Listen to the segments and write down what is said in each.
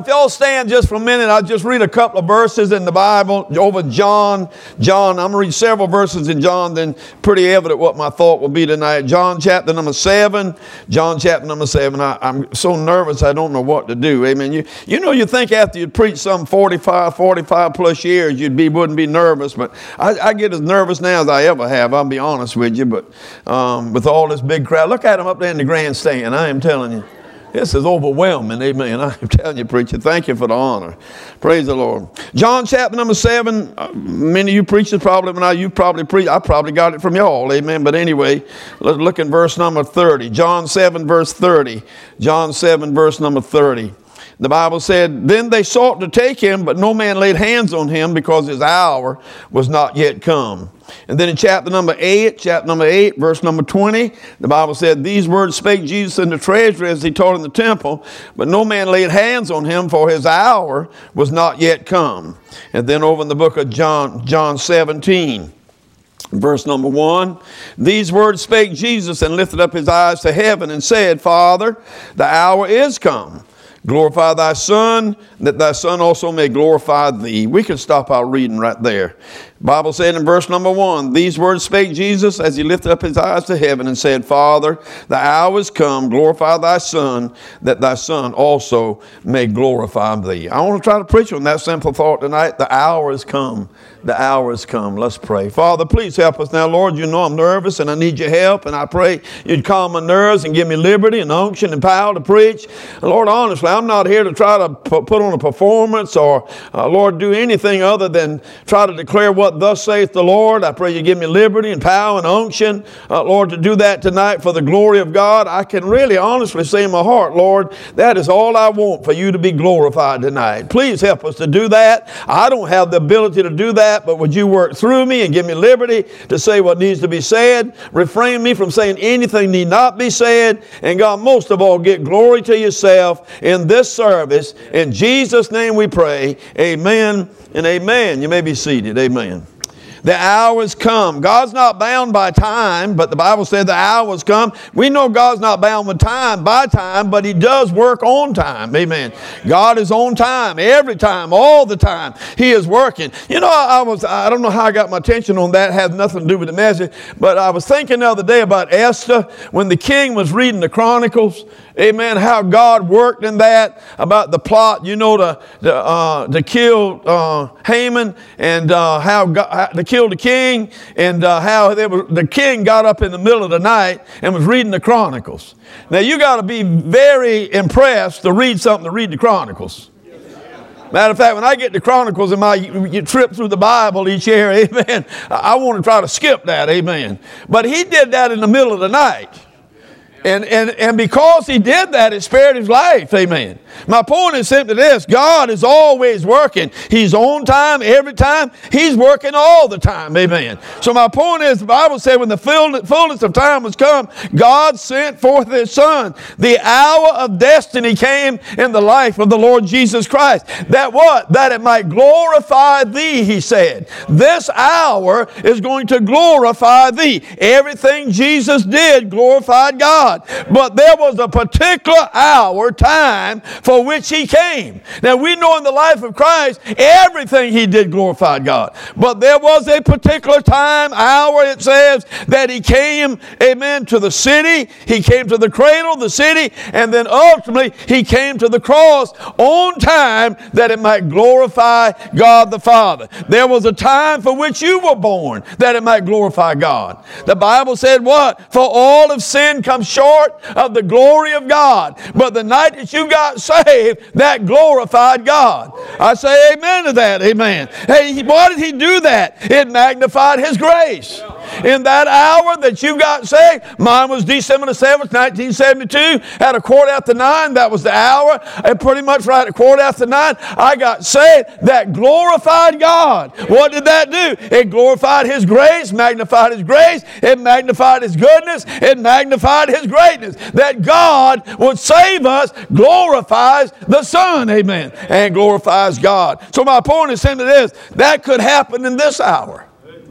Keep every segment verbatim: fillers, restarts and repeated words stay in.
if y'all stand just for a minute, I'll just read a couple of verses in the Bible over John. John, I'm going to read several verses in John, then pretty evident what my thought will be tonight. John chapter number seven. John chapter number seven. I, I'm so nervous I don't know what to do. Amen. You, you know, you think after you'd preach some forty-five, forty-five plus years, you'd be, wouldn't be nervous, but I, I get as nervous now as I ever have. I'll be honest with you, but um, with all this big crowd, look at them up there in the grandstand. I am telling you. This is overwhelming, amen. I'm telling you, preacher, thank you for the honor. Praise the Lord. John chapter number seven, uh, many of you preachers probably, when I, you probably preach, I probably got it from y'all, amen. But anyway, let's look in verse number thirty. John seven, verse thirty. John seven, verse number thirty. The Bible said, then they sought to take him, but no man laid hands on him because his hour was not yet come. And then in chapter number eight, chapter number eight, verse number twenty, the Bible said, these words spake Jesus in the treasury as he taught in the temple, but no man laid hands on him, for his hour was not yet come. And then over in the book of John, John seventeen, verse number one, these words spake Jesus and lifted up his eyes to heaven and said, Father, the hour is come. Glorify thy Son, that thy Son also may glorify thee. We can stop our reading right there. Bible said in verse number one, these words spake Jesus as he lifted up his eyes to heaven and said, Father, the hour is come, glorify thy Son, that thy Son also may glorify thee. I want to try to preach on that simple thought tonight. The hour is come. The hour has come. Let's pray. Father, please help us now. Lord, you know I'm nervous and I need your help, and I pray you'd calm my nerves and give me liberty and unction and power to preach. And Lord, honestly, I'm not here to try to put on a performance or, uh, Lord, do anything other than try to declare what thus saith the Lord. I pray you give me liberty and power and unction, uh, Lord, to do that tonight for the glory of God. I can really honestly say in my heart, Lord, that is all I want, for you to be glorified tonight. Please help us to do that. I don't have the ability to do that, but would you work through me and give me liberty to say what needs to be said? Refrain me from saying anything need not be said. And God, most of all, get glory to yourself in this service. In Jesus' name we pray. Amen and amen. You may be seated. Amen. The hour has come. God's not bound by time, but the Bible said the hour has come. We know God's not bound with time by time, but he does work on time. Amen. God is on time every time, all the time. He is working. You know, I, I was, I don't know how I got my attention on that. It has nothing to do with the message, but I was thinking the other day about Esther when the king was reading the Chronicles. Amen. How God worked in that, about the plot, you know, to, to, uh, to kill uh, Haman, and uh, how God, to kill the king, and uh, how they were, the king got up in the middle of the night and was reading the Chronicles. Now, you got to be very impressed to read something to read the Chronicles. Matter of fact, when I get the Chronicles in my you trip through the Bible each year, amen, I want to try to skip that, amen. But he did that in the middle of the night. And, and, and because he did that, it spared his life. Amen. My point is simply this. God is always working. He's on time every time. He's working all the time. Amen. So my point is, the Bible said when the fullness of time was come, God sent forth his Son. The hour of destiny came in the life of the Lord Jesus Christ. That what? That it might glorify thee, he said. This hour is going to glorify thee. Everything Jesus did glorified God. But there was a particular hour, time, for which he came. Now we know in the life of Christ, everything he did glorified God. But there was a particular time, hour, it says, that he came, amen, to the city. He came to the cradle, the city, and then ultimately he came to the cross on time that it might glorify God the Father. There was a time for which you were born that it might glorify God. The Bible said what? For all of sin comes short of the glory of God. But the night that you got saved, that glorified God. I say amen to that. Amen. Hey, why did he do that? It magnified his grace. In that hour that you got saved, mine was December the seventh, nineteen seventy-two, at a quarter after nine. That was the hour. And pretty much right at a quarter after nine, I got saved. That glorified God. What did that do? It glorified his grace, magnified his grace. It magnified his goodness. It magnified his greatness. That God would save us glorifies the Son. Amen. And glorifies God. So my point is simply this. That could happen in this hour.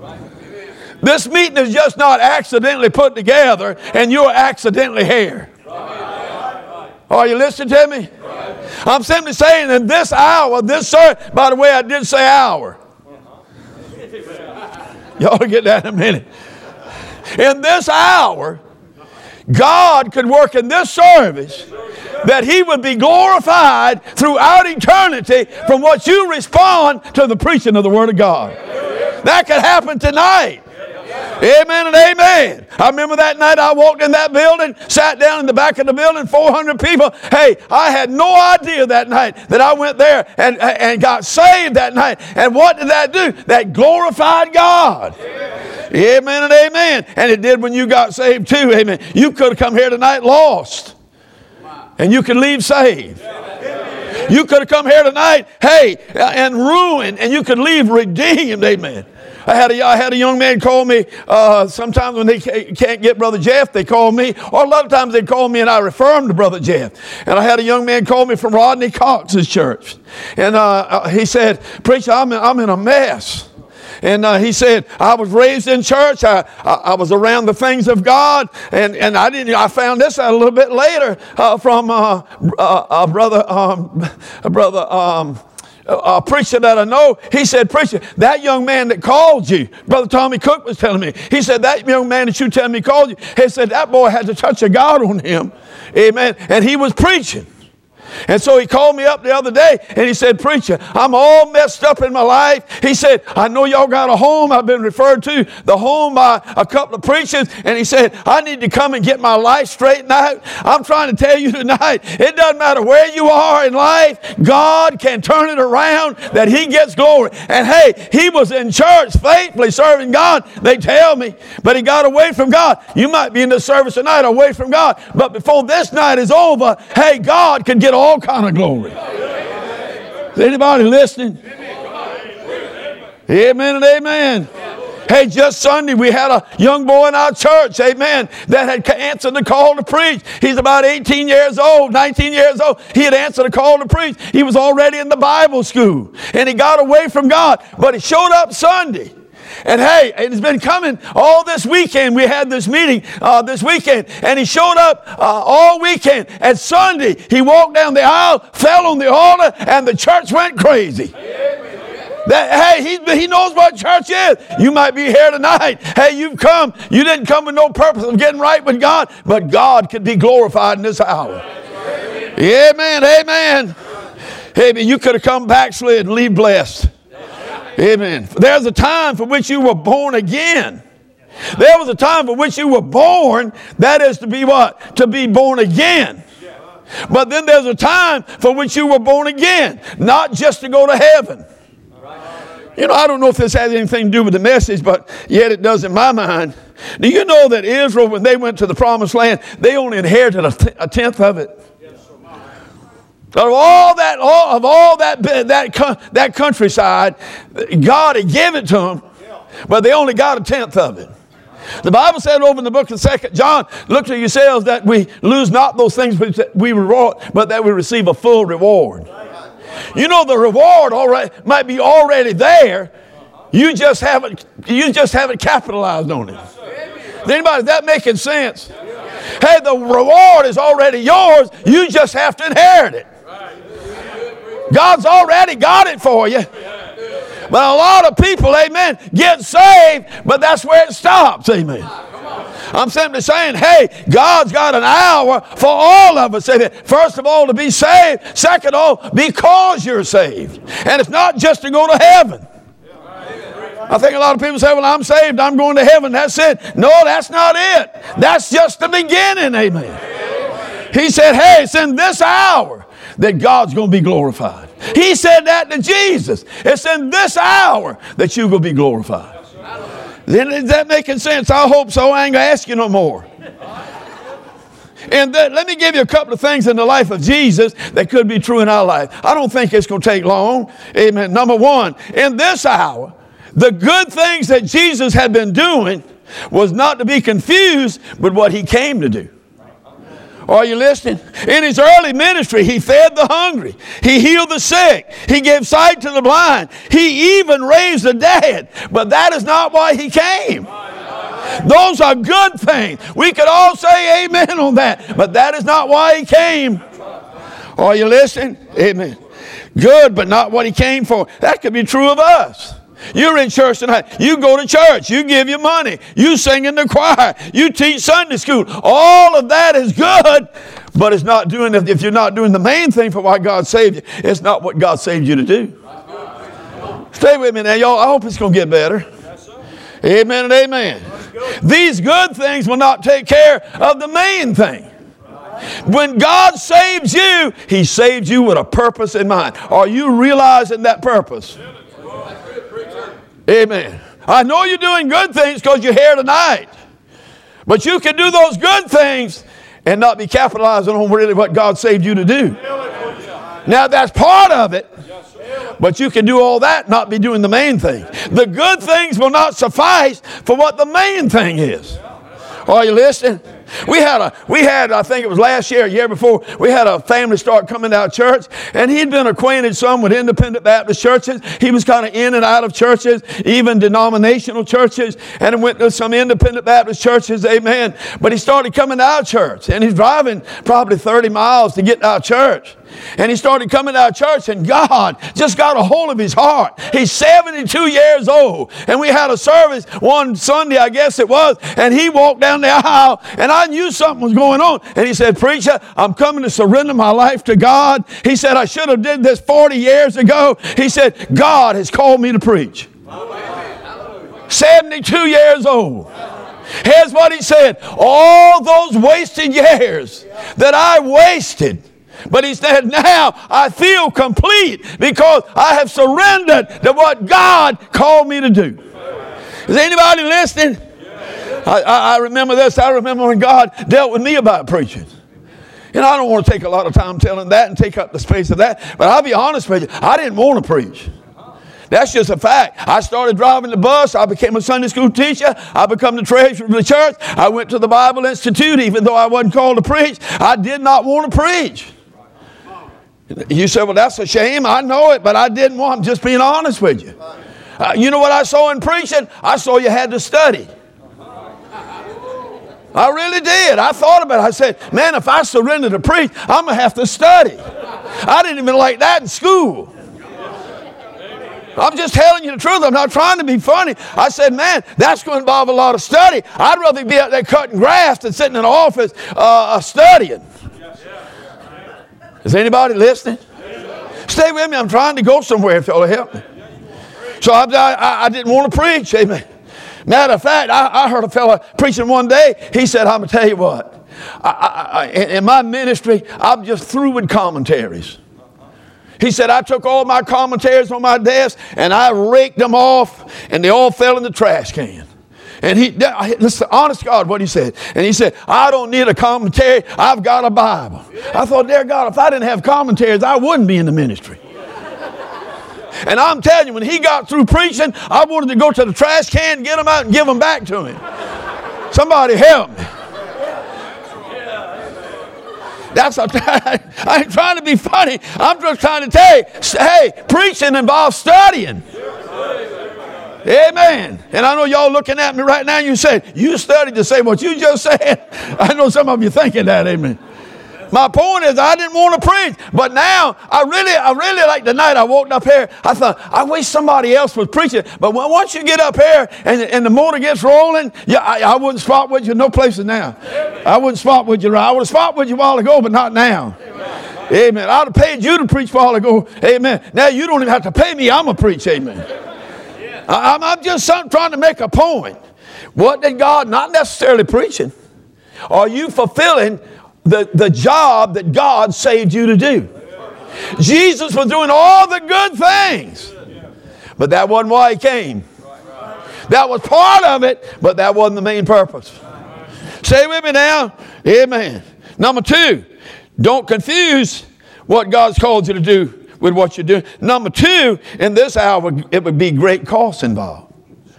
This meeting is just not accidentally put together and you're accidentally here. Are you listening to me? I'm simply saying in this hour, this service, by the way, I did say hour. Y'all will get that in a minute. In this hour, God could work in this service that he would be glorified throughout eternity from what you respond to the preaching of the Word of God. That could happen tonight. Amen and amen. I remember that night I walked in that building, sat down in the back of the building, four hundred people. Hey, I had no idea that night that I went there and, and got saved that night. And what did that do? That glorified God. Amen and amen. And it did when you got saved too. Amen. You could have come here tonight lost. And you could leave saved. You could have come here tonight, hey, and ruined, and you could leave redeemed. Amen. I had a, I had a young man call me, uh, sometimes when they can't get Brother Jeff, they call me, or a lot of times they call me and I refer them to Brother Jeff. And I had a young man call me from Rodney Cox's church. And uh, he said, Preacher, I'm in, I'm in a mess. And uh, he said, I was raised in church. I, I, I was around the things of God. And, and I didn't. I found this out a little bit later uh, from uh, uh, uh, brother, um, brother, um, a preacher that I know. He said, Preacher, that young man that called you, Brother Tommy Cook was telling me. He said, that young man that you tell me called you. He said, that boy had the touch of God on him. Amen. And he was preaching. And so he called me up the other day and he said, Preacher, I'm all messed up in my life. He said, I know y'all got a home. I've been referred to the home by a couple of preachers. And he said, I need to come and get my life straightened out. I'm trying to tell you tonight, it doesn't matter where you are in life. God can turn it around that he gets glory. And hey, he was in church faithfully serving God, they tell me, but he got away from God. You might be in the service tonight away from God, but before this night is over, hey, God can get all kind of glory. Is anybody listening? Amen and amen. Hey, just Sunday we had a young boy in our church, amen, that had answered the call to preach. He's about eighteen years old, nineteen years old. He had answered the call to preach. He was already in the Bible school, and he got away from God, but he showed up Sunday. And hey, it's been coming all this weekend. We had this meeting uh, this weekend, and he showed up uh, all weekend. And Sunday, he walked down the aisle, fell on the altar, and the church went crazy. That, hey, he, he knows what church is. You might be here tonight. Hey, you've come. You didn't come with no purpose of getting right with God, but God could be glorified in this hour. Amen, amen. Hey, but you could have come backslid and leave blessed. Amen. There's a time for which you were born again. There was a time for which you were born. That is to be what? To be born again. But then there's a time for which you were born again. Not just to go to heaven. You know, I don't know if this has anything to do with the message, but yet it does in my mind. Do you know that Israel, when they went to the promised land, they only inherited a, th- a tenth of it? Of all that, all, of all that, that, that countryside, God had given it to them, but they only got a tenth of it. The Bible said over in the book of Second John, look to yourselves that we lose not those things which we reward, but that we receive a full reward. You know, the reward already might be already there. You just haven't, you just haven't capitalized on it. Is anybody, is that making sense? Hey, the reward is already yours. You just have to inherit it. God's already got it for you. But a lot of people, amen, get saved, but that's where it stops, amen. I'm simply saying, hey, God's got an hour for all of us. Amen. First of all, to be saved. Second of all, because you're saved. And it's not just to go to heaven. I think a lot of people say, well, I'm saved, I'm going to heaven, that's it. No, that's not it. That's just the beginning, amen. He said, hey, it's in this hour that God's going to be glorified. He said that to Jesus. It's in this hour that you will be glorified. Is that making sense? I hope so. I ain't going to ask you no more. And th- let me give you a couple of things in the life of Jesus that could be true in our life. I don't think it's going to take long. Amen. Number one, in this hour, the good things that Jesus had been doing was not to be confused with what he came to do. Are you listening? In his early ministry, he fed the hungry. He healed the sick. He gave sight to the blind. He even raised the dead. But that is not why he came. Those are good things. We could all say amen on that. But that is not why he came. Are you listening? Amen. Good, but not what he came for. That could be true of us. You're in church tonight. You go to church. You give your money. You sing in the choir. You teach Sunday school. All of that is good, but it's not doing, if you're not doing the main thing for why God saved you, it's not what God saved you to do. Stay with me now, y'all. I hope it's going to get better. Amen and amen. These good things will not take care of the main thing. When God saves you, he saves you with a purpose in mind. Are you realizing that purpose? Amen. I know you're doing good things because you're here tonight. But you can do those good things and not be capitalizing on really what God saved you to do. Now that's part of it. But you can do all that, not be doing the main thing. The good things will not suffice for what the main thing is. Are you listening? We had a, we had, I think it was last year, a year before, we had a family start coming out of church, and he'd been acquainted some with independent Baptist churches. He was kind of in and out of churches, even denominational churches, and went to some independent Baptist churches, amen. But he started coming out of church, and he's driving probably thirty miles to get out of church. And he started coming out of church, and God just got a hold of his heart. He's seventy-two years old. And we had a service one Sunday, I guess it was, and he walked down the aisle, and I knew something was going on. And he said, "Preacher, I'm coming to surrender my life to God." He said, "I should have did this forty years ago." He said, "God has called me to preach." seventy-two years old. Here's what he said. All those wasted years that I wasted, but he said, now I feel complete because I have surrendered to what God called me to do. Is anybody listening? I, I, I remember this. I remember when God dealt with me about preaching. And I don't want to take a lot of time telling that and take up the space of that. But I'll be honest with you, I didn't want to preach. That's just a fact. I started driving the bus. I became a Sunday school teacher. I became the treasurer of the church. I went to the Bible Institute. Even though I wasn't called to preach, I did not want to preach. You said, well, that's a shame. I know it, but I didn't want. I'm just being honest with you. Uh, you know what I saw in preaching? I saw you had to study. I really did. I thought about it. I said, man, if I surrender to preach, I'm going to have to study. I didn't even like that in school. I'm just telling you the truth. I'm not trying to be funny. I said, man, that's going to involve a lot of study. I'd rather be out there cutting grass than sitting in an office uh, studying. Is anybody listening? Stay with me. I'm trying to go somewhere if y'all will help me. So I, I, I didn't want to preach. Amen. Matter of fact, I, I heard a fellow preaching one day. He said, I'm going to tell you what. I, I, I, in my ministry, I'm just through with commentaries. He said, I took all my commentaries on my desk and I raked them off and they all fell in the trash can. And he, listen, honest God, what he said. And he said, I don't need a commentary. I've got a Bible. I thought, dear God, if I didn't have commentaries, I wouldn't be in the ministry. And I'm telling you, when he got through preaching, I wanted to go to the trash can, get them out, and give them back to him. Somebody help me. That's a, I ain't trying to be funny. I'm just trying to tell you, hey, preaching involves studying. Amen. And I know y'all looking at me right now and you said, you studied to say what you just said. I know some of you thinking that, amen. My point is I didn't want to preach, but now I really, I really like the night I walked up here. I thought, I wish somebody else was preaching. But when, once you get up here and, and the motor gets rolling, yeah, I, I wouldn't swap with you no places now. I wouldn't swap with you. I would have swapped with you a while ago, but not now. Amen. I'd have paid you to preach a while ago. Amen. Now you don't even have to pay me. I'm going to preach. Amen. I, I'm, I'm just trying to make a point. What did God, not necessarily preaching, are you fulfilling The, the job that God saved you to do? Jesus was doing all the good things, but that wasn't why he came. That was part of it, but that wasn't the main purpose. Say with me now. Amen. Number two, don't confuse what God's called you to do with what you're doing. Number two, in this hour, it would be great costs involved.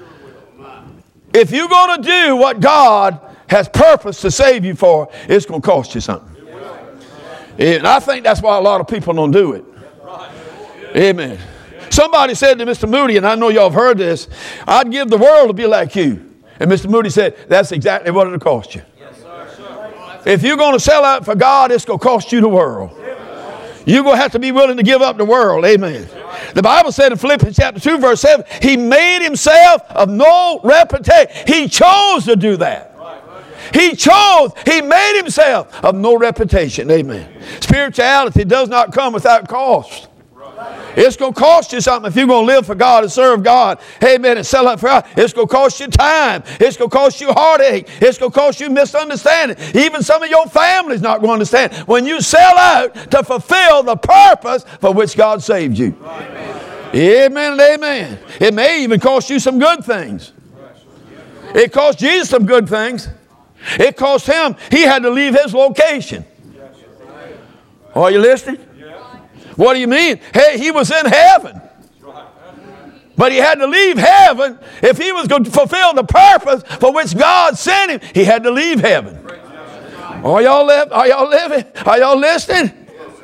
If you're going to do what God has purpose to save you for, it's going to cost you something. And I think that's why a lot of people don't do it. Amen. Somebody said to Mister Moody, and I know y'all have heard this, I'd give the world to be like you. And Mister Moody said, that's exactly what it'll cost you. If you're going to sell out for God, it's going to cost you the world. You're going to have to be willing to give up the world. Amen. The Bible said in Philippians chapter two, verse seven, he made himself of no reputation. He chose to do that. He chose, he made himself of no reputation. Amen. Spirituality does not come without cost. It's going to cost you something if you're going to live for God and serve God. Amen. And sell out for God. It's going to cost you time. It's going to cost you heartache. It's going to cost you misunderstanding. Even some of your family's not going to understand when you sell out to fulfill the purpose for which God saved you. Amen, amen and amen. It may even cost you some good things. It cost Jesus some good things. It cost him. He had to leave his location. Are you listening? What do you mean? Hey, he was in heaven. But he had to leave heaven. If he was going to fulfill the purpose for which God sent him, he had to leave heaven. Are y'all, li- are y'all living? Are y'all listening?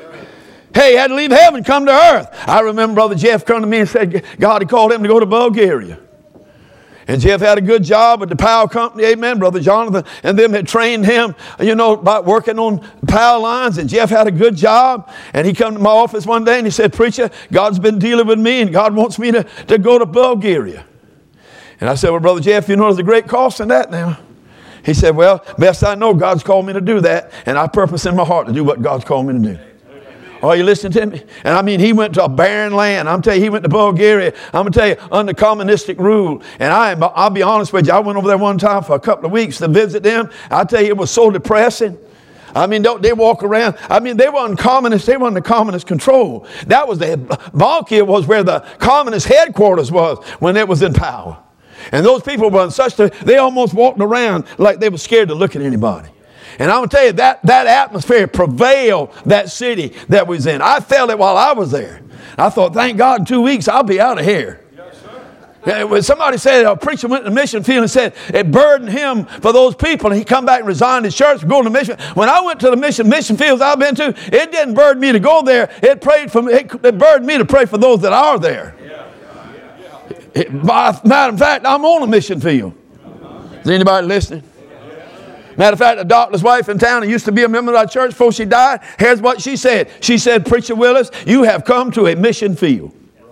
Hey, he had to leave heaven, come to earth. I remember Brother Jeff come to me and said God had called him to go to Bulgaria. And Jeff had a good job at the power company, amen. Brother Jonathan and them had trained him, you know, by working on power lines. And Jeff had a good job. And he come to my office one day and he said, preacher, God's been dealing with me and God wants me to, to go to Bulgaria. And I said, well, Brother Jeff, you know there's a great cost in that now. He said, well, best I know, God's called me to do that. And I purpose in my heart to do what God's called me to do. Are you listening to me? And I mean, he went to a barren land. I'm telling you, he went to Bulgaria. I'm going to tell you, under communistic rule. And I, I'll be honest with you, I went over there one time for a couple of weeks to visit them. I tell you, it was so depressing. I mean, don't they walk around? I mean, they weren't communist. They weren't under communist control. That was the, Balkia was where the communist headquarters was when it was in power. And those people were in such a, they almost walked around like they were scared to look at anybody. And I'm going to tell you, that, that atmosphere prevailed that city that we was in. I felt it while I was there. I thought, thank God, in two weeks, I'll be out of here. Yes, sir. When somebody said, a preacher went to the mission field and said, it burdened him for those people. And he come back and resigned his church and go to mission. When I went to the mission mission fields I've been to, it didn't burden me to go there. It prayed for me. It, it burdened me to pray for those that are there. Yeah. Yeah. It, matter of fact, I'm on a mission field. Is anybody listening? Matter of fact, a doctor's wife in town who used to be a member of our church before she died, here's what she said. She said, Preacher Willis, you have come to a mission field.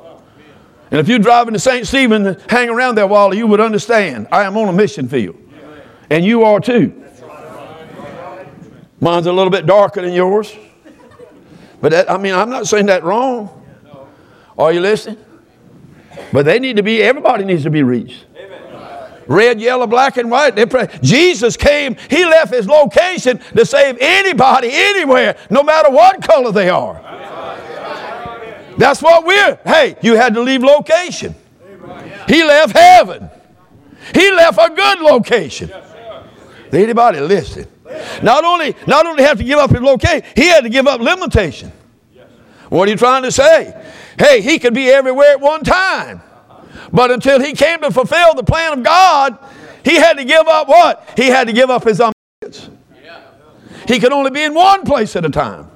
And if you're driving to Saint Stephen and hang around there a while, you would understand. I am on a mission field. And you are too. Mine's a little bit darker than yours. But that, I mean, I'm not saying that wrong. Are you listening? But they need to be, everybody needs to be reached. Red, yellow, black, and white. They pray. Jesus came, he left his location to save anybody, anywhere, no matter what color they are. That's what we're, hey, you had to leave location. He left heaven. He left a good location. Did anybody listen? Not only, not only have to give up his location, he had to give up limitation. What are you trying to say? Hey, he could be everywhere at one time. But until he came to fulfill the plan of God, he had to give up what? He had to give up his omniscience. He could only be in one place at a time.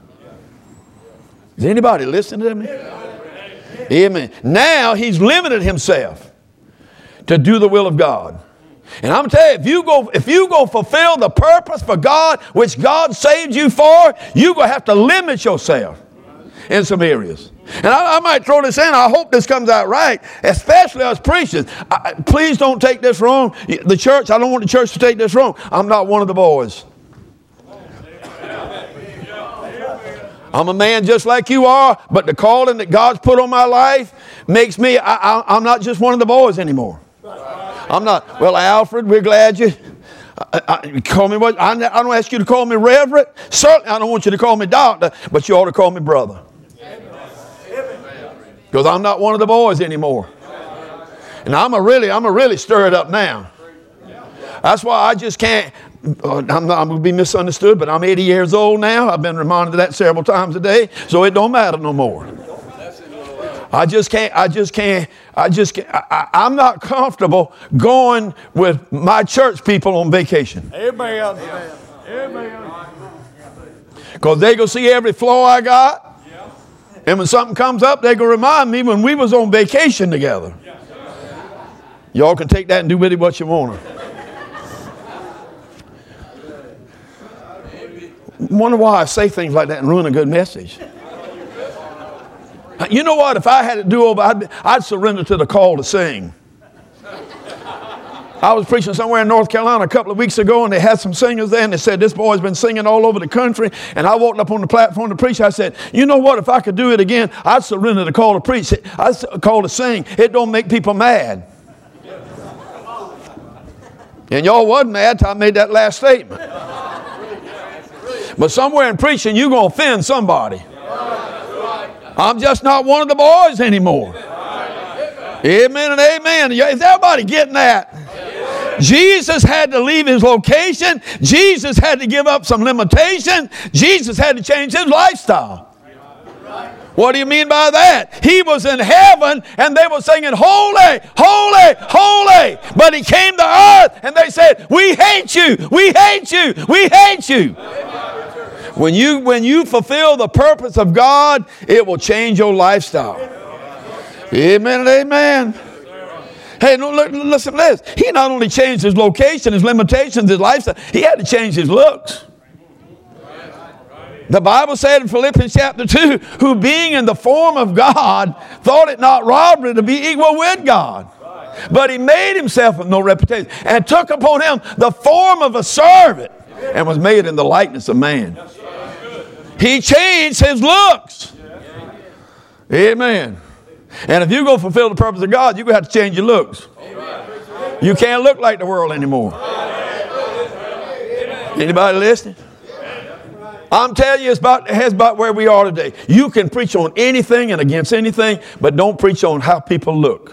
Is anybody listening to me? Amen. Now he's limited himself to do the will of God. And I'm going to tell you, if you go, if you go fulfill the purpose for God, which God saved you for, you're going to have to limit yourself in some areas. And I, I might throw this in. I hope this comes out right, especially us preachers. I, please don't take this wrong. The church, I don't want the church to take this wrong. I'm not one of the boys. I'm a man just like you are, but the calling that God's put on my life makes me, I, I, I'm not just one of the boys anymore. I'm not, well, Alfred, we're glad you, I, I, call me what, I, I don't ask you to call me reverend. Certainly I don't want you to call me doctor, but you ought to call me brother. Because I'm not one of the boys anymore. And I'm a really, I'm a really stirred up now. That's why I just can't, I'm, not, I'm going to be misunderstood, but I'm eighty years old now. I've been reminded of that several times a day, so it don't matter no more. I just can't, I just can't, I just can't, I, I, I'm not comfortable going with my church people on vacation. Amen. Amen. Because they go see every flaw I got. And when something comes up, they're going to remind me when we was on vacation together. Y'all can take that and do with it what you want. Wonder why I say things like that and ruin a good message. You know what? If I had to do over, I'd, I'd surrender to the call to sing. I was preaching somewhere in North Carolina a couple of weeks ago, and they had some singers there, and they said, this boy's been singing all over the country. And I walked up on the platform to preach. I said, you know what? If I could do it again, I'd surrender the call to preach. I'd call to sing. It don't make people mad. And y'all wasn't mad until I made that last statement. But somewhere in preaching, you're going to offend somebody. I'm just not one of the boys anymore. Amen and amen. Is everybody getting that? Jesus had to leave his location. Jesus had to give up some limitation. Jesus had to change his lifestyle. What do you mean by that? He was in heaven and they were singing, holy, holy, holy. But he came to earth and they said, we hate you, we hate you, we hate you. When you, when you fulfill the purpose of God, it will change your lifestyle. Amen and amen. Hey, no, look, listen to this. He not only changed his location, his limitations, his lifestyle, he had to change his looks. The Bible said in Philippians chapter two, who being in the form of God, thought it not robbery to be equal with God. But he made himself of no reputation and took upon him the form of a servant and was made in the likeness of man. He changed his looks. Amen. And if you're going to fulfill the purpose of God, you're going to have to change your looks. You can't look like the world anymore. Anybody listening? I'm telling you, it's about, it's about where we are today. You can preach on anything and against anything, but don't preach on how people look.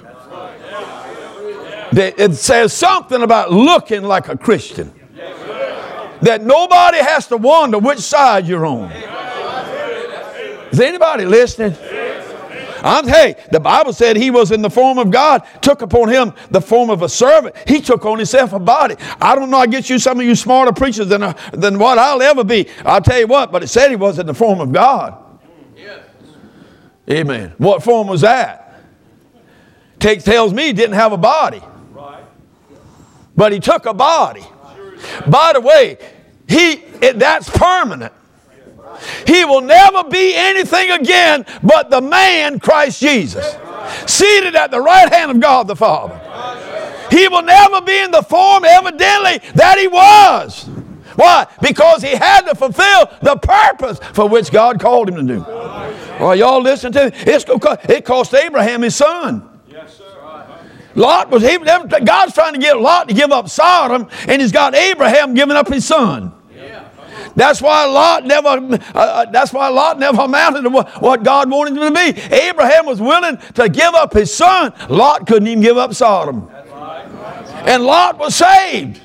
It says something about looking like a Christian. That nobody has to wonder which side you're on. Is anybody listening? I'm, hey, the Bible said he was in the form of God, took upon him the form of a servant. He took on himself a body. I don't know, I get you some of you smarter preachers than, uh, than what I'll ever be. I'll tell you what, but it said he was in the form of God. Yes. Amen. What form was that? Takes, tells me he didn't have a body. Right. But he took a body. By the way, he it, that's permanent. He will never be anything again but the man Christ Jesus, seated at the right hand of God the Father. He will never be in the form evidently that he was. Why? Because he had to fulfill the purpose for which God called him to do. Well, y'all listen to me. It's, it cost Abraham his son. Lot was, he, God's trying to get Lot to give up Sodom, and he's got Abraham giving up his son. That's why Lot never. Uh, that's why Lot never amounted to what, what God wanted him to be. Abraham was willing to give up his son. Lot couldn't even give up Sodom, and Lot was saved.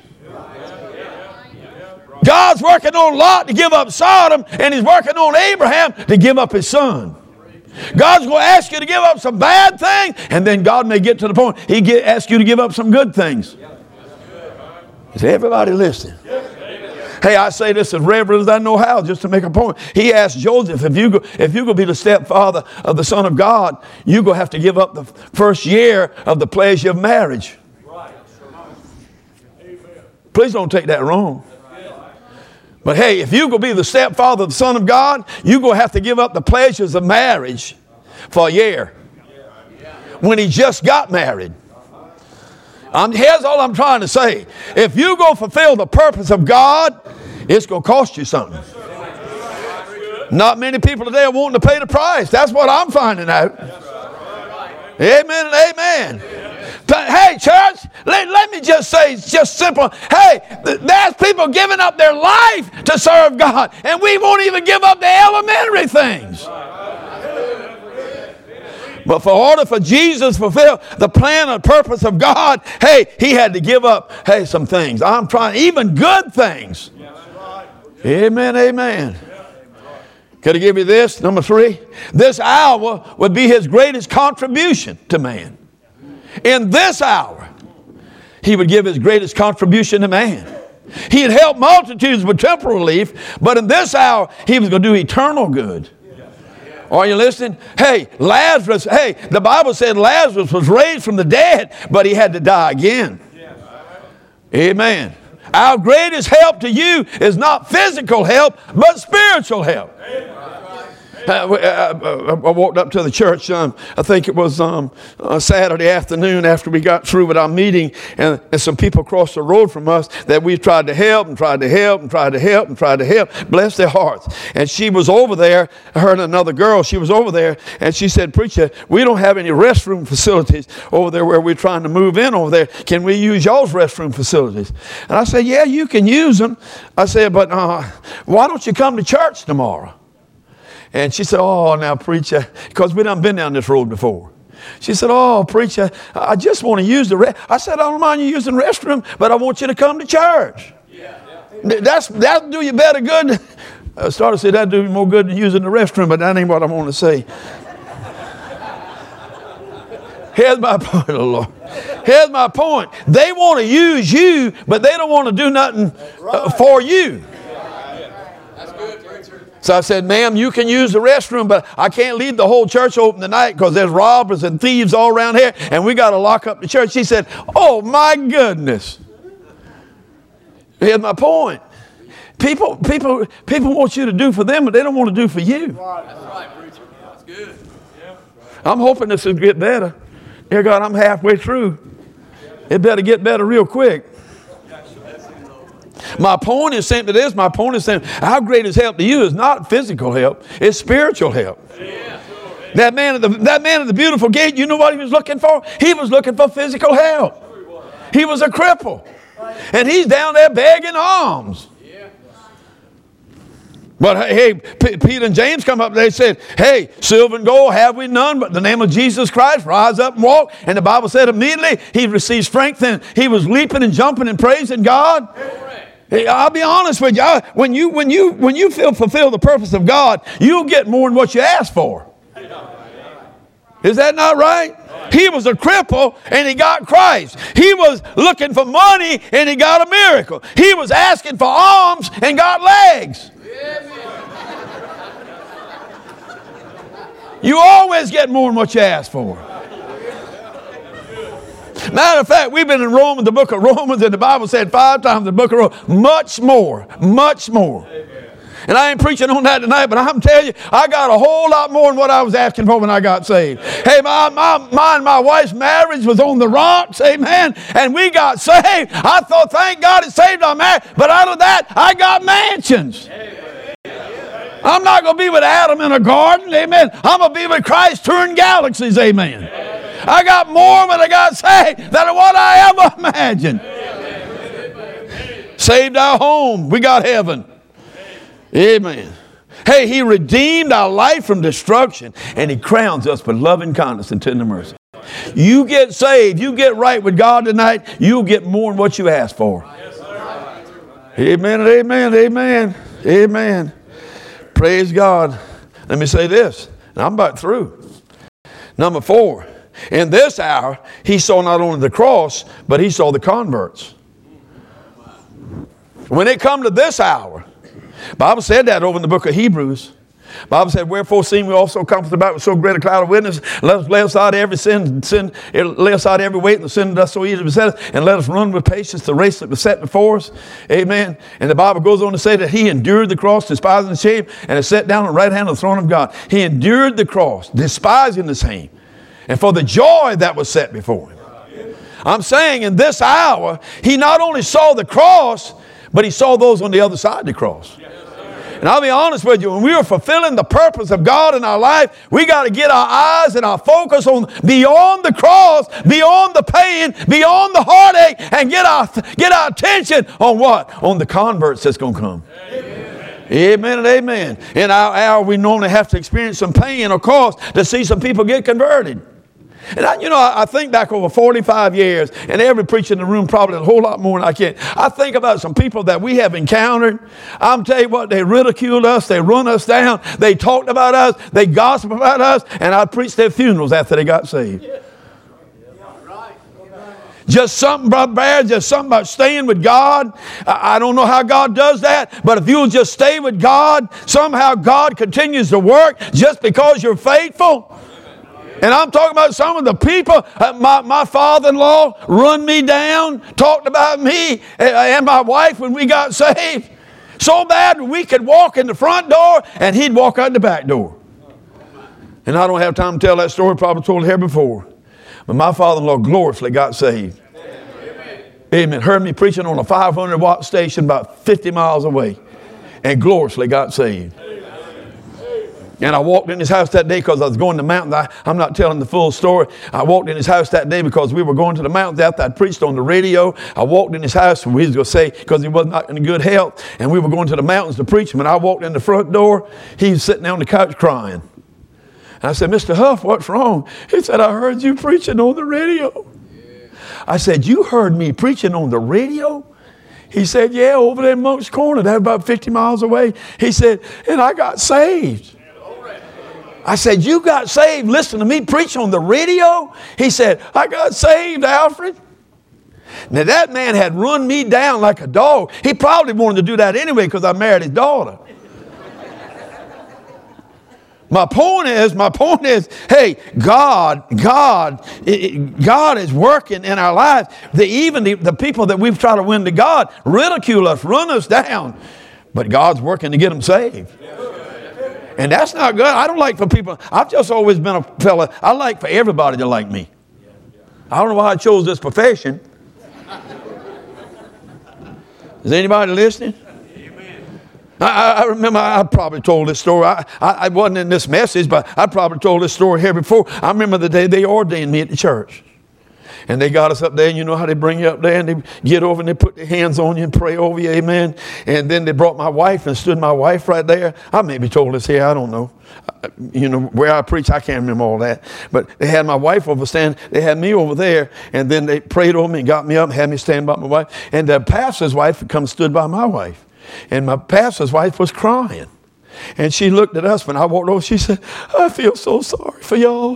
God's working on Lot to give up Sodom, and he's working on Abraham to give up his son. God's going to ask you to give up some bad things, and then God may get to the point He get, ask you to give up some good things. Is everybody listening? Hey, I say this as reverent as I know how, just to make a point. He asked Joseph, if you go, if you're going to be the stepfather of the Son of God, you're going to have to give up the first year of the pleasure of marriage. Please don't take that wrong. But hey, if you're going to be the stepfather of the Son of God, you're going to have to give up the pleasures of marriage for a year. When he just got married. Um, here's all I'm trying to say. If you go fulfill the purpose of God, it's going to cost you something. Not many people today are wanting to pay the price. That's what I'm finding out. Amen and amen. But hey, church, let, let me just say, it's just simple. Hey, there's people giving up their life to serve God, and we won't even give up the elementary things. But for order for Jesus to fulfill the plan and purpose of God, hey, he had to give up, hey, some things. I'm trying, even good things. Amen, amen. Could I give you this? Number three. This hour would be his greatest contribution to man. In this hour, he would give his greatest contribution to man. He had helped multitudes with temporal relief, but in this hour, he was going to do eternal good. Are you listening? Hey, Lazarus, hey, the Bible said Lazarus was raised from the dead, but he had to die again. Amen. Our greatest help to you is not physical help, but spiritual help. I, I, I walked up to the church, um, I think it was um, uh, Saturday afternoon after we got through with our meeting, and, and some people across the road from us that we tried to help and tried to help and tried to help and tried to help. Bless their hearts. And she was over there, her and another girl, she was over there, and she said, "Preacher, we don't have any restroom facilities over there where we're trying to move in over there. Can we use y'all's restroom facilities?" And I said, "Yeah, you can use them." I said, "But uh, why don't you come to church tomorrow?" And she said, "Oh, now, preacher," because we done been down this road before. She said, "Oh, preacher, I just want to use the restroom." I said, "I don't mind you using the restroom, but I want you to come to church." Yeah. That's, that'll do you better good. I started to say that'll do you more good than using the restroom, but that ain't what I want to say. Here's my point, oh Lord. Here's my point. They want to use you, but they don't want to do nothing uh, for you. So I said, "Ma'am, you can use the restroom, but I can't leave the whole church open tonight because there's robbers and thieves all around here, and we got to lock up the church." She said, "Oh, my goodness." Here's my point. People, people, people want you to do for them, but they don't want to do for you. That's right, preacher. That's good. Yeah. I'm hoping this will get better. Dear God, I'm halfway through. It better get better real quick. My point is simply this. My point is saying our greatest help to you is not physical help. It's spiritual help. Yeah. That man, at the, that man at the beautiful gate, you know what he was looking for? He was looking for physical help. He was a cripple. And he's down there begging alms. But hey, P- Peter and James come up, they said, "Hey, silver and gold have we none, but in the name of Jesus Christ, rise up and walk." And the Bible said immediately he received strength, and he was leaping and jumping and praising God. Hey, I'll be honest with you. I, when you when you when you feel fulfill the purpose of God, you'll get more than what you ask for. Is that not right? He was a cripple and he got Christ. He was looking for money and he got a miracle. He was asking for arms and got legs. You always get more than what you ask for. Matter of fact, we've been in Romans, the book of Romans, and the Bible said five times in the book of Romans, much more, much more. And I ain't preaching on that tonight, but I'm telling you, I got a whole lot more than what I was asking for when I got saved. Hey, my, my, my and my wife's marriage was on the rocks, amen, and we got saved. I thought, thank God it saved our marriage, but out of that, I got mansions. I'm not going to be with Adam in a garden, amen. I'm going to be with Christ touring galaxies, amen. I got more when I got saved than what I ever imagined. Saved our home. We got heaven. Amen. Hey, he redeemed our life from destruction, and he crowns us with loving kindness and tender mercy. You get saved, you get right with God tonight, you'll get more than what you ask for. Amen and amen, amen, amen. Praise God. Let me say this, and I'm about through. Number four, in this hour, he saw not only the cross, but he saw the converts. When it come to this hour, Bible said that over in the book of Hebrews. Bible said, "Wherefore, seeing we also compassed about with so great a cloud of witnesses, let us lay aside every sin, sin, lay aside every weight and the sin that does so easily beset us, and let us run with patience the race that was set before us." Amen. And the Bible goes on to say that he endured the cross, despising the shame, and is set down on the right hand of the throne of God. He endured the cross, despising the shame, and for the joy that was set before him. I'm saying in this hour, he not only saw the cross, but he saw those on the other side of the cross. And I'll be honest with you, when we are fulfilling the purpose of God in our life, we got to get our eyes and our focus on beyond the cross, beyond the pain, beyond the heartache, and get our, get our attention on what? On the converts that's going to come. Amen. Amen and amen. In our hour, we normally have to experience some pain or cost to see some people get converted. And I, you know, I think back over forty-five years, and every preacher in the room probably a whole lot more than I can. I think about some people that we have encountered. I'm telling you what, they ridiculed us, they run us down, they talked about us, they gossiped about us, and I preached their funerals after they got saved. Yeah. Right. Just something, Brother Bear, just something about staying with God. I, I don't know how God does that, but if you'll just stay with God, somehow God continues to work just because you're faithful. And I'm talking about some of the people, uh, my, my father-in-law run me down, talked about me and my wife when we got saved. So bad we could walk in the front door and he'd walk out the back door. And I don't have time to tell that story. Probably told it here before. But my father-in-law gloriously got saved. Amen. Amen. Heard me preaching on a five hundred watt station about fifty miles away. And gloriously got saved. And I walked in his house that day because I was going to the mountains. I, I'm not telling the full story. I walked in his house that day because we were going to the mountains after I'd preached on the radio. I walked in his house, and we was going to say, because he was not in good health, and we were going to the mountains to preach him. And I walked in the front door. He was sitting there on the couch crying. And I said, Mister Huff, what's wrong? He said, I heard you preaching on the radio. Yeah. I said, you heard me preaching on the radio? He said, yeah, over there in Monk's Corner. That's about fifty miles away. He said, and I got saved. I said, you got saved? Listen to me preach on the radio? He said, I got saved, Alfred. Now that man had run me down like a dog. He probably wanted to do that anyway because I married his daughter. My point is, my point is, hey, God, God, God is working in our lives. The, even the, the people that we've tried to win to God ridicule us, run us down. But God's working to get them saved. And that's not good. I don't like for people. I've just always been a fella. I like for everybody to like me. I don't know why I chose this profession. Is anybody listening? I, I remember I probably told this story. I, I, I wasn't in this message, but I probably told this story here before. I remember the day they ordained me at the church. And they got us up there, and you know how they bring you up there, and they get over and they put their hands on you and pray over you, amen. And then they brought my wife and stood my wife right there. I maybe told this here, I don't know. You know, where I preach, I can't remember all that. But they had my wife over stand, they had me over there, and then they prayed over me and got me up and had me stand by my wife. And the pastor's wife had come stood by my wife. And my pastor's wife was crying. And she looked at us when I walked over, she said, I feel so sorry for y'all.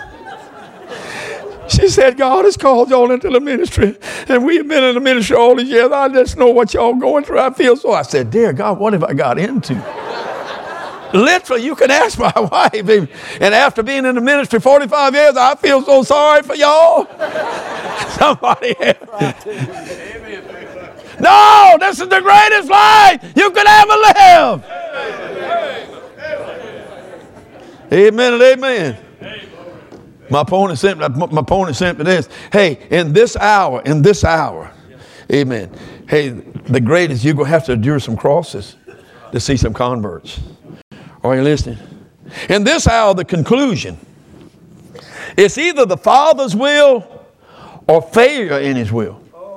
She said, God has called y'all into the ministry, and we have been in the ministry all these years. I just know what y'all going through. I feel so. I said, dear God, what have I got into? Literally, you can ask my wife. And after being in the ministry forty-five years, I feel so sorry for y'all. Somebody else. No, this is the greatest life you could ever live. Amen and amen. My point is simply, my point is simply this. Hey, in this hour, in this hour, amen. Hey, the greatest, you're going to have to endure some crosses to see some converts. Are you listening? In this hour, the conclusion, it's either the Father's will or failure in His will.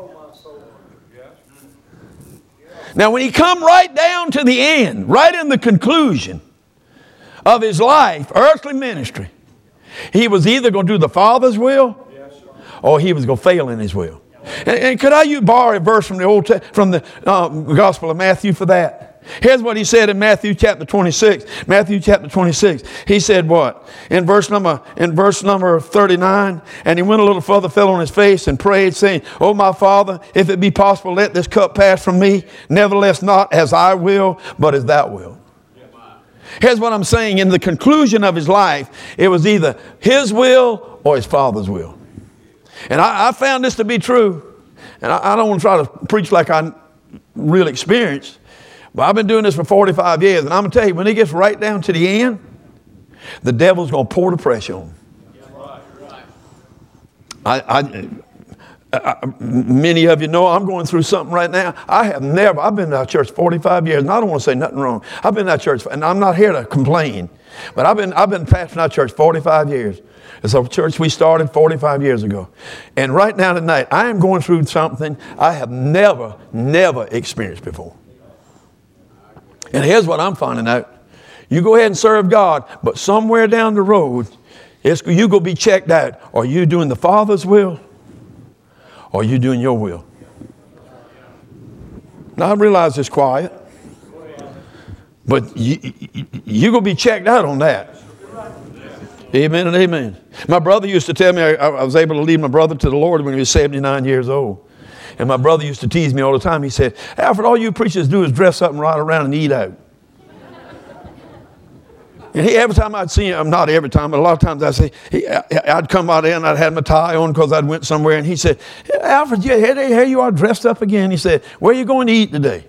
Now, when He come right down to the end, right in the conclusion of His life, earthly ministry, He was either going to do the Father's will or He was going to fail in His will. And, and could I you borrow a verse from the Old from the uh, Gospel of Matthew for that? Here's what He said in Matthew chapter twenty-six. Matthew chapter twenty-six. He said what? In verse number in verse number thirty-nine, and He went a little further, fell on His face and prayed, saying, "O my Father, if it be possible, let this cup pass from me. Nevertheless, not as I will, but as Thou wilt." Here's what I'm saying. In the conclusion of His life, it was either His will or His Father's will. And I, I found this to be true. And I, I don't want to try to preach like I really experienced. But I've been doing this for forty-five years. And I'm going to tell you, when it gets right down to the end, the devil's going to pour the pressure on. I, I, I, many of you know I'm going through something right now. I have never, I've been in our church forty-five years, and I don't want to say nothing wrong. I've been in our church, and I'm not here to complain, but I've been, I've been pastoring our church forty-five years. It's a church we started forty-five years ago. And right now tonight, I am going through something I have never, never experienced before. And here's what I'm finding out. You go ahead and serve God, but somewhere down the road, it's, you're going to be checked out. Are you doing the Father's will? Or are you doing your will? Now, I realize it's quiet. But you, you, you're going to be checked out on that. Amen and amen. My brother used to tell me, I, I was able to lead my brother to the Lord when he was seventy-nine years old. And my brother used to tease me all the time. He said, Alfred, all you preachers do is dress up and ride around and eat out. And he, every time I'd see him, not every time, but a lot of times I'd say, he, I'd come out there and I'd have my tie on because I'd went somewhere. And he said, Alfred, yeah, here you are dressed up again. He said, where are you going to eat today?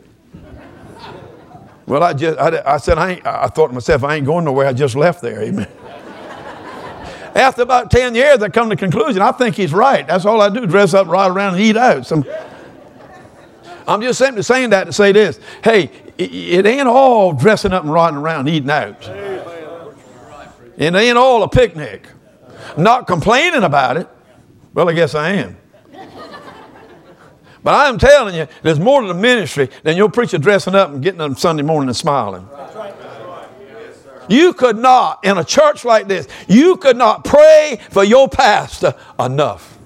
Well, I just, I, I said, I, ain't, I thought to myself, I ain't going nowhere. I just left there. Amen. After about ten years, I come to the conclusion, I think he's right. That's all I do, dress up, ride around, and eat out. Some, I'm just simply saying that to say this. Hey, it, it ain't all dressing up and riding around and eating out. It ain't all a picnic. Not complaining about it. Well, I guess I am. But I'm telling you, there's more to the ministry than your preacher dressing up and getting up Sunday morning and smiling. You could not, in a church like this, you could not pray for your pastor enough.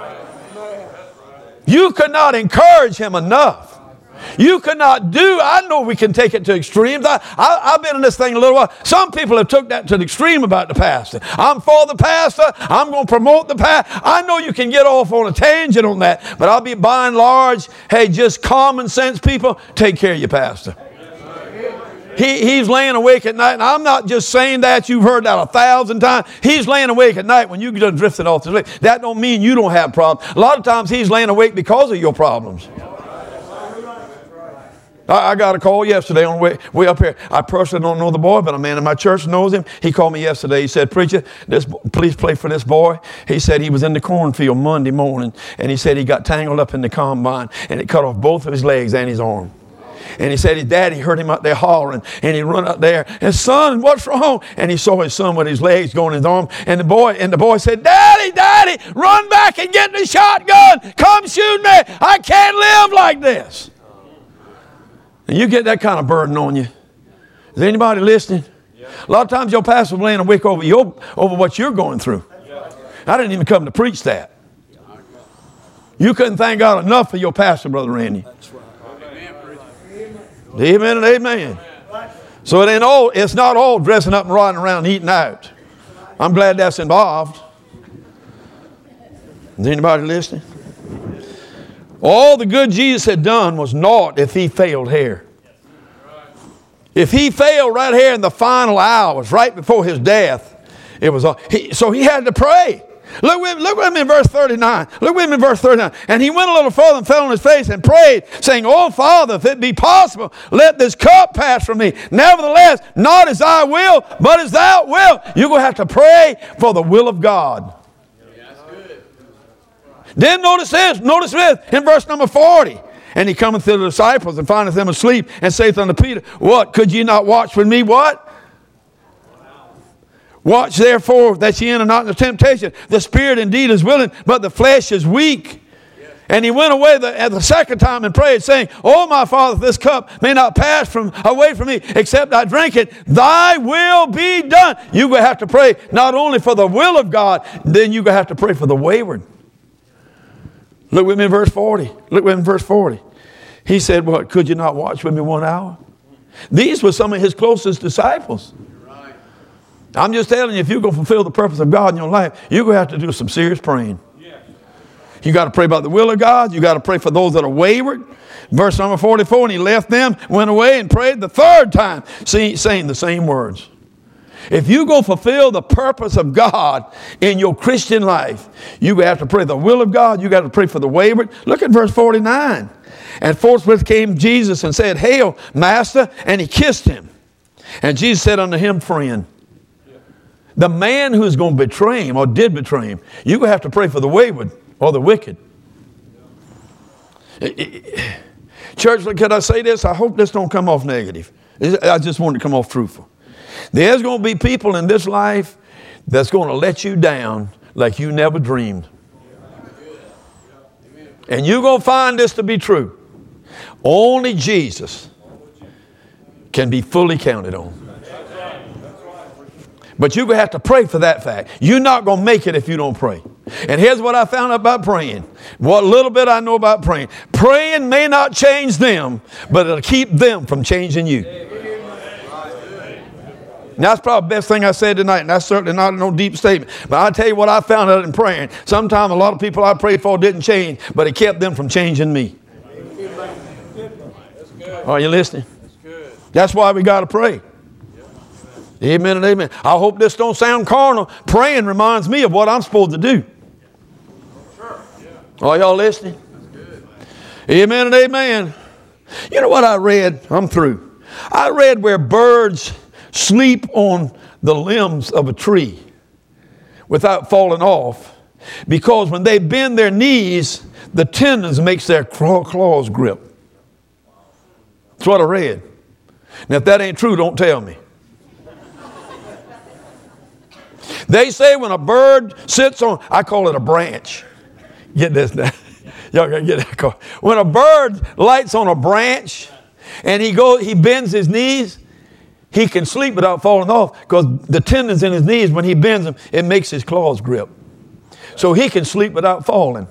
You could not encourage him enough. You could not do, I know we can take it to extremes. I, I, I've been in this thing a little while. Some people have took that to the extreme about the pastor. I'm for the pastor. I'm going to promote the pastor. I know you can get off on a tangent on that, but I'll be by and large, hey, just common sense people, take care of your pastor. He, he's laying awake at night, and I'm not just saying that. You've heard that a thousand times. He's laying awake at night when you just drifting off to sleep. That don't mean you don't have problems. A lot of times he's laying awake because of your problems. I, I got a call yesterday on the way, way up here. I personally don't know the boy, but a man in my church knows him. He called me yesterday. He said, preacher, this, please pray for this boy. He said he was in the cornfield Monday morning, and he said he got tangled up in the combine, and it cut off both of his legs and his arm. And he said his daddy heard him out there hollering, and he run out there, and son, what's wrong? And he saw his son with his legs going in his arm, and the boy and the boy said, Daddy, Daddy, run back and get the shotgun. Come shoot me. I can't live like this. And you get that kind of burden on you. Is anybody listening? A lot of times your pastor's laying awake over your over what you're going through. I didn't even come to preach that. You couldn't thank God enough for your pastor, Brother Randy. Amen and amen. So it ain't all, it's not all dressing up and riding around and eating out. I'm glad that's involved. Is anybody listening? All the good Jesus had done was naught if he failed here. If he failed right here in the final hours, right before his death, it was all, he, so he had to pray. Look with, look with me in verse thirty-nine. Look with me in verse thirty-nine. And he went a little further and fell on his face and prayed, saying, Oh, Father, if it be possible, let this cup pass from me. Nevertheless, not as I will, but as thou wilt. You're going to have to pray for the will of God. Yeah, that's good. Then notice this. Notice this in verse number forty. And he cometh to the disciples and findeth them asleep and saith unto Peter, What? Could ye not watch with me? What? Watch therefore that ye enter not into temptation. The spirit indeed is willing, but the flesh is weak. Yes. And he went away the, at the second time and prayed, saying, Oh, my Father, this cup may not pass from away from me, except I drink it. Thy will be done. You're going to have to pray not only for the will of God, then you're going to have to pray for the wayward. Look with me in verse forty. Look with me in verse forty. He said, What? Could you not watch with me one hour? These were some of his closest disciples. I'm just telling you, if you're going to fulfill the purpose of God in your life, you're going to have to do some serious praying. Yeah. You got to pray about the will of God. You got to pray for those that are wayward. Verse number forty-four, and he left them, went away and prayed the third time, see, saying the same words. If you're going to fulfill the purpose of God in your Christian life, you're going to have to pray the will of God. You got to pray for the wayward. Look at verse forty-nine. And forthwith came Jesus and said, Hail, Master, and he kissed him. And Jesus said unto him, Friend. The man who's going to betray him or did betray him, you're going to have to pray for the wayward or the wicked. Church, could I say this? I hope this don't come off negative. I just want it to come off truthful. There's going to be people in this life that's going to let you down like you never dreamed. And you're going to find this to be true. Only Jesus can be fully counted on. But you're going to have to pray for that fact. You're not going to make it if you don't pray. And here's what I found out about praying. What little bit I know about praying. Praying may not change them, but it'll keep them from changing you. Now, that's probably the best thing I said tonight, and that's certainly not no deep statement. But I'll tell you what I found out in praying. Sometimes a lot of people I prayed for didn't change, but it kept them from changing me. Are you listening? That's why we got to pray. Amen and amen. I hope this don't sound carnal. Praying reminds me of what I'm supposed to do. Are y'all listening? Amen and amen. You know what I read? I'm through. I read where birds sleep on the limbs of a tree without falling off, because when they bend their knees, the tendons makes their claws grip. That's what I read. Now, if that ain't true, don't tell me. They say when a bird sits on, I call it a branch. Get this now. Y'all gotta get that. When a bird lights on a branch and he goes, he bends his knees, he can sleep without falling off, because the tendons in his knees, when he bends them, it makes his claws grip. So he can sleep without falling.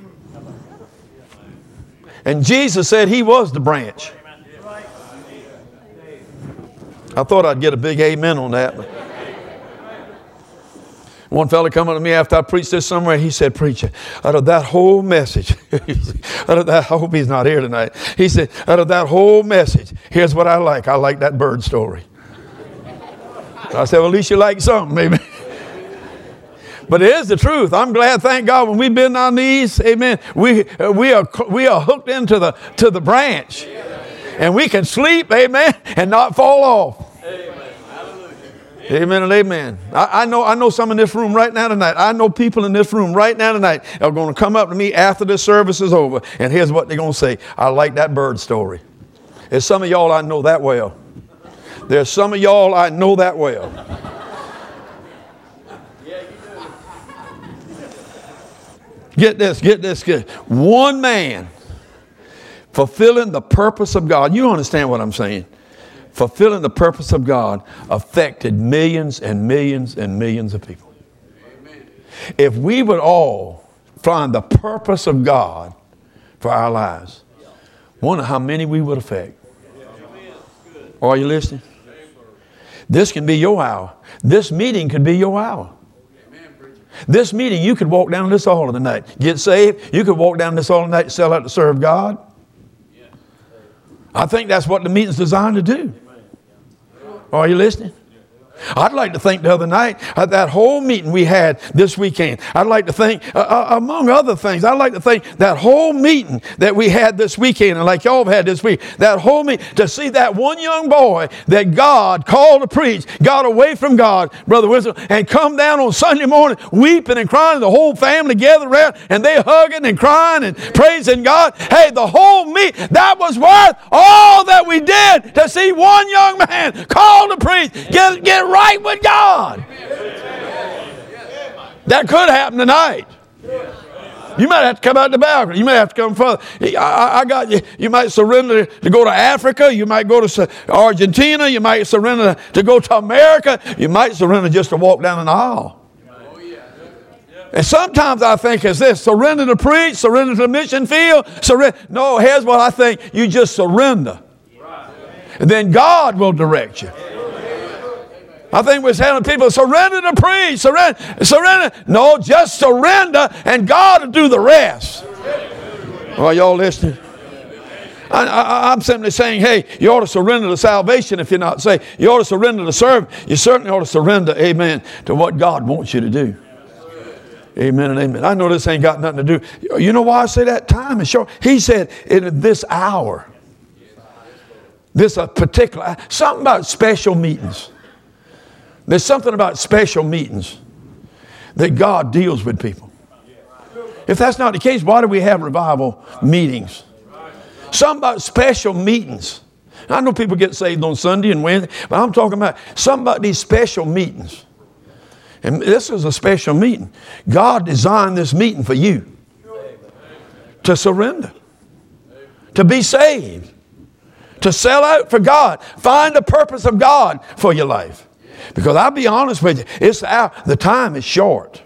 And Jesus said he was the branch. I thought I'd get a big amen on that. But one fella come up to me after I preached this somewhere. He said, preacher, out of that whole message, out of that, I hope he's not here tonight. He said, out of that whole message, here's what I like. I like that bird story. I said, well, at least you like something, maybe. But it is the truth. I'm glad, thank God, when we bend our knees, amen, we, we, are, we are hooked into the, to the branch. And we can sleep, amen, and not fall off. Amen and amen. I, I know I know some in this room right now tonight. I know people in this room right now tonight are going to come up to me after this service is over, and here's what they're going to say. I like that bird story. There's some of y'all I know that well. There's some of y'all I know that well. Get this, get this, get one man fulfilling the purpose of God. You understand what I'm saying? Fulfilling the purpose of God affected millions and millions and millions of people. Amen. If we would all find the purpose of God for our lives, wonder how many we would affect. Are you listening? This can be your hour. This meeting could be your hour. This meeting, you could walk down this hall tonight, get saved. You could walk down this hall tonight and sell out to serve God. I think that's what the meeting's designed to do. Are you listening? I'd like to think the other night, uh, that whole meeting we had this weekend, I'd like to think, uh, uh, among other things, I'd like to think that whole meeting that we had this weekend, and like y'all have had this week, that whole meeting, to see that one young boy that God called to preach, got away from God, Brother Wisdom, and come down on Sunday morning weeping and crying, the whole family gathered around, and they hugging and crying and praising God. Hey, the whole meeting, that was worth all that we did to see one young man called to preach, get, get right with God. That could happen tonight. You might have to come out the balcony. You might have to come further. I, I got you. You might surrender to go to Africa. You might go to Argentina. You might surrender to go to America. You might surrender just to walk down an aisle. And sometimes I think is this: surrender to preach, surrender to the mission field. Surrender. No, here's what I think: you just surrender, and then God will direct you. I think we're telling people, surrender to preach, surrender, surrender. No, just surrender, and God will do the rest. Are y'all listening? I, I, I'm simply saying, hey, you ought to surrender to salvation if you're not saved. You ought to surrender to serve. You certainly ought to surrender, amen, to what God wants you to do. Amen and amen. I know this ain't got nothing to do. You know why I say that? Time is short. He said, in this hour, this a particular, something about special meetings. There's something about special meetings that God deals with people. If that's not the case, why do we have revival meetings? Something about special meetings. I know people get saved on Sunday and Wednesday, but I'm talking about something about these special meetings. And this is a special meeting. God designed this meeting for you to surrender, to be saved, to sell out for God, find the purpose of God for your life. Because I'll be honest with you, it's the, the time is short.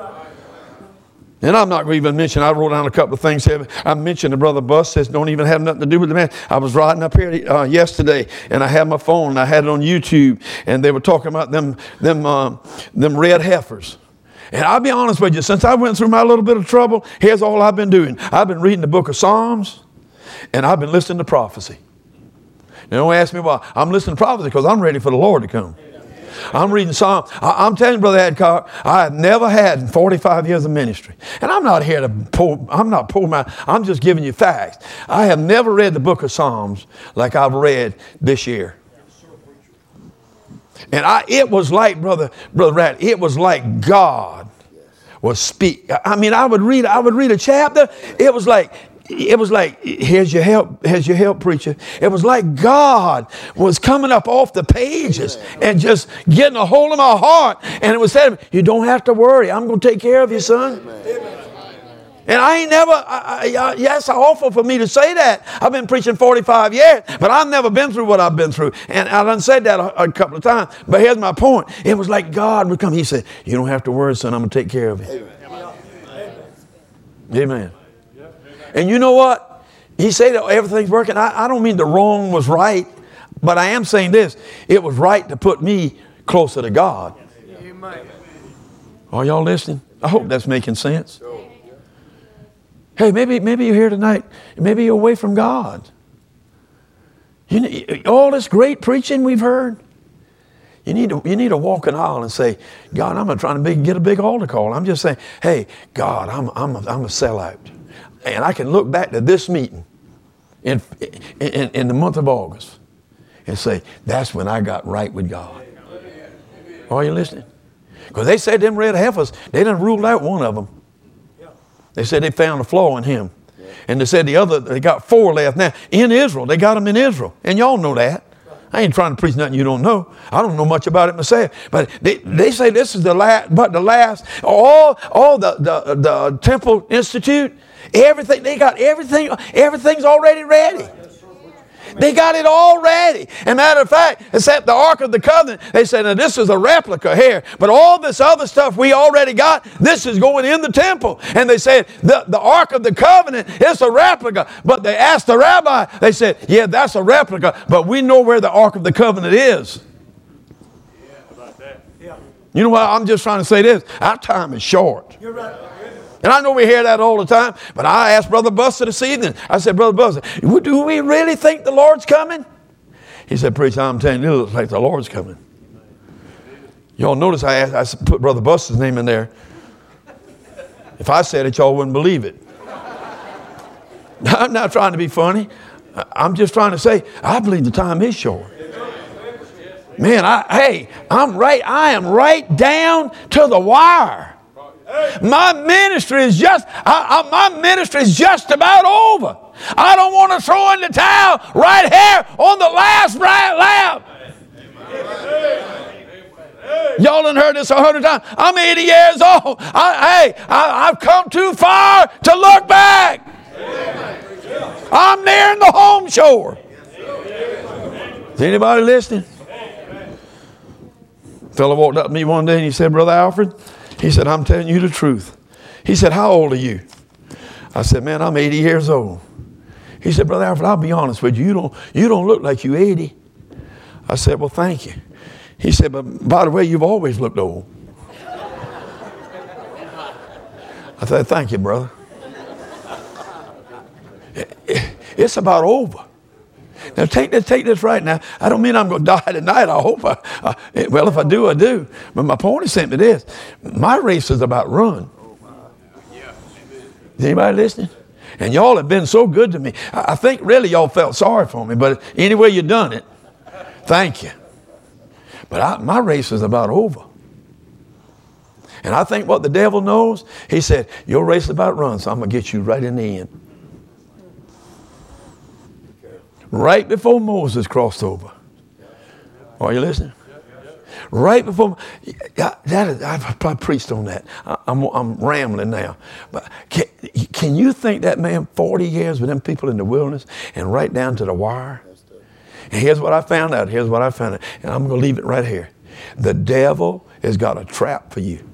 And I'm not going to even mention, I wrote down a couple of things here. I mentioned the brother bus says don't even have nothing to do with the man. I was riding up here uh, yesterday, and I had my phone, and I had it on YouTube, and they were talking about them, them, um, them red heifers. And I'll be honest with you, since I went through my little bit of trouble, here's all I've been doing. I've been reading the book of Psalms, and I've been listening to prophecy. You don't ask me why. I'm listening to prophecy because I'm ready for the Lord to come. I'm reading Psalm. I, I'm telling you, Brother Adcock, I have never had in forty-five years of ministry. And I'm not here to pull, I'm not pulling my, I'm just giving you facts. I have never read the book of Psalms like I've read this year. And I, it was like, brother, brother Rat, it was like God was speak. I mean, I would read, I would read a chapter. It was like, it was like, here's your help, here's your help, preacher. It was like God was coming up off the pages and just getting a hold of my heart. And it was saying, you don't have to worry. I'm going to take care of you, son. Amen. And I ain't never, I, I, yes, it's awful for me to say that. I've been preaching forty-five years, but I've never been through what I've been through. And I done said that a, a couple of times. But here's my point. It was like God would come. He said, you don't have to worry, son. I'm going to take care of you. Amen. Amen. Amen. And you know what? He said that everything's working. I, I don't mean the wrong was right, but I am saying this. It was right to put me closer to God. Amen. Are y'all listening? I hope that's making sense. Hey, maybe maybe you're here tonight. Maybe you're away from God. You need, all this great preaching we've heard. You need to you need to walk an aisle and say, God, I'm not trying to big, get a big altar call. I'm just saying, hey, God, I'm I'm a, I'm a sellout, and I can look back to this meeting in in, in the month of August and say, that's when I got right with God. Are you listening? Because they said them red heifers, they done ruled out one of them. They said they found a flaw in him. Yeah. And they said the other, they got four left now. In Israel, they got them in Israel. And y'all know that. I ain't trying to preach nothing you don't know. I don't know much about it myself. But they, they say this is the last, but the last, all, all the, the, the Temple Institute, everything, they got everything, everything's already ready. They got it all ready. And matter of fact, except the Ark of the Covenant, they said, now this is a replica here. But all this other stuff we already got, this is going in the temple. And they said, the, the Ark of the Covenant is a replica. But they asked the rabbi, they said, yeah, that's a replica. But we know where the Ark of the Covenant is. Yeah, about that. Yeah. You know what? I'm just trying to say this. Our time is short. You're right. And I know we hear that all the time, but I asked Brother Buster this evening. I said, Brother Buster, do we really think the Lord's coming? He said, preacher, I'm telling you, it looks like the Lord's coming. Y'all notice I, asked, I put Brother Buster's name in there. If I said it, y'all wouldn't believe it. I'm not trying to be funny. I'm just trying to say, I believe the time is short. Man, I, hey, I'm right. I am right down to the wire. My ministry is just, I, I, my ministry is just about over. I don't want to throw in the towel right here on the last right lap. Y'all done heard this a hundred times. I'm eighty years old. I, hey, I, I've come too far to look back. I'm nearing the home shore. Is anybody listening? A fellow walked up to me one day and he said, Brother Alfred, he said, I'm telling you the truth. He said, how old are you? I said, man, I'm eighty years old. He said, Brother Alfred, I'll be honest with you. You don't, you don't look like you're eighty. I said, well, thank you. He said, but by the way, you've always looked old. I said, thank you, brother. It's about over. Now take this, take this right now. I don't mean I'm going to die tonight. I hope I, I, well, if I do, I do. But my point is simply this. My race is about run. Is anybody listening? And y'all have been so good to me. I, I think really y'all felt sorry for me, but anyway you done it, thank you. But I, my race is about over. And I think what the devil knows, he said, your race is about run, so I'm going to get you right in the end. Right before Moses crossed over. Are you listening? Right before, that is, I've probably preached on that. I, I'm, I'm rambling now. But can, can you think that man, forty years with them people in the wilderness and right down to the wire? And here's what I found out. Here's what I found out. And I'm going to leave it right here. The devil has got a trap for you.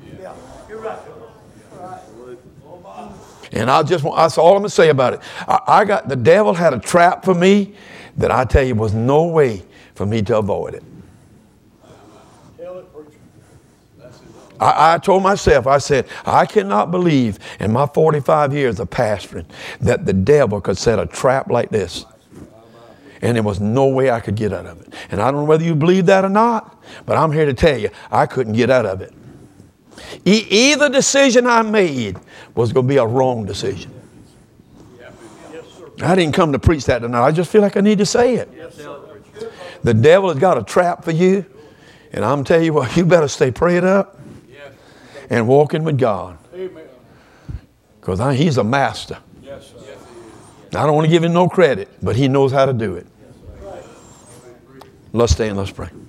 And I just want, that's all I'm going to say about it. I, I got, the devil had a trap for me that I tell you was no way for me to avoid it. I, I told myself, I said, I cannot believe in my forty-five years of pastoring that the devil could set a trap like this. And there was no way I could get out of it. And I don't know whether you believe that or not, but I'm here to tell you, I couldn't get out of it. E- either decision I made was going to be a wrong decision. I didn't come to preach that tonight. I just feel like I need to say it. The devil has got a trap for you. And I'm telling you what, you better stay prayed up and walking with God. Because he's a master. I don't want to give him no credit, but he knows how to do it. Let's stand, let's pray.